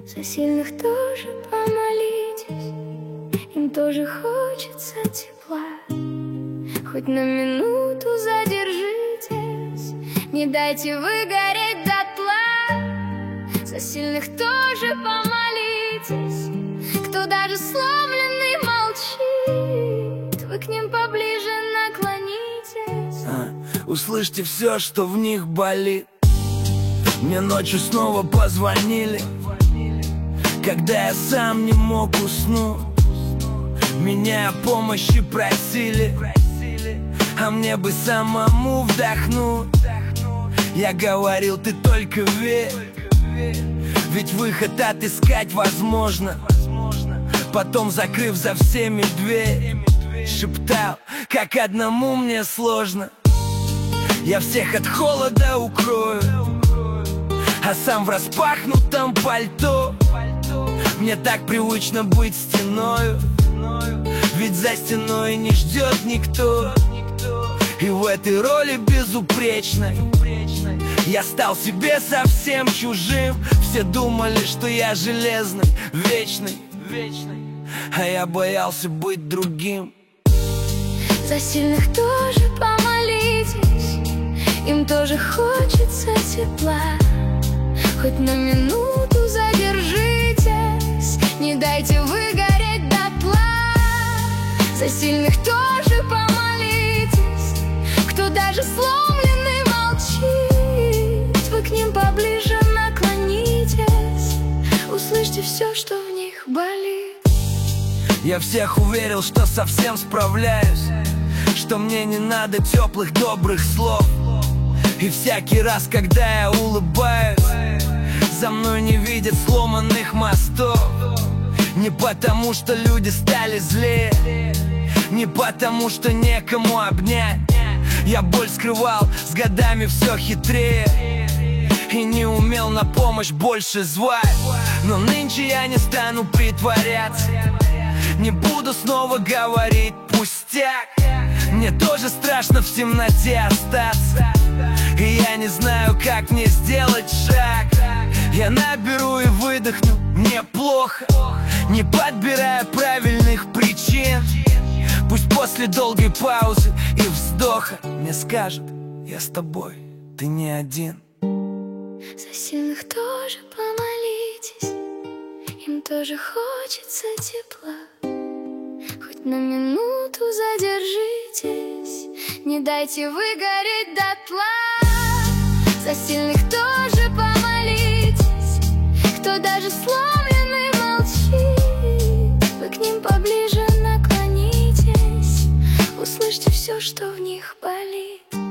За сильных тоже помолитесь, им тоже хочется тепла. Хоть на минуту задержитесь, не дайте выгореть дотла. За сильных тоже помолитесь, кто даже сломленный молчит, вы к ним поближе наклонитесь. Услышьте все, что в них болит. Мне ночью снова позвонили, когда я сам не мог уснуть. Меня о помощи просили, а мне бы самому вдохнуть. Я говорил, ты только верь, ведь выход отыскать возможно. Потом, закрыв за всеми дверь, шептал, как одному мне сложно. Я всех от холода укрою, а сам в распахнутом пальто. Мне так привычно быть стеною, ведь за стеной не ждет никто. И в этой роли безупречной я стал себе совсем чужим. Все думали, что я железный, вечный, а я боялся быть другим. За сильных тоже помолитесь, им тоже хочется тепла. Хоть на минуту задержитесь, не дайте выгореть дотла. За сильных тоже помолитесь, кто даже сломленный молчит, вы к ним поближе наклонитесь. Услышьте все, что в них болит. Я всех уверил, что совсем справляюсь, что мне не надо теплых добрых слов. И всякий раз, когда я улыбаюсь, за мной не видят сломанных мостов. Не потому, что люди стали злее, не потому, что некому обнять. Я боль скрывал с годами все хитрее и не умел на помощь больше звать. Но нынче я не стану притворяться, не буду снова говорить пустяк. Мне тоже страшно в темноте остаться, и я не знаю, как мне сделать шаг. Я наберу и выдохну, мне плохо, не подбирая правильных причин. Пусть после долгой паузы и вздоха мне скажут, я с тобой, ты не один. За сильных тоже помолитесь, им тоже хочется тепла. Хоть на минуту задержитесь, не дайте выгореть дотла. За сильных тоже помолитесь, кто даже сломленный молчит, вы к ним поближе наклонитесь. Услышьте все, что в них болит.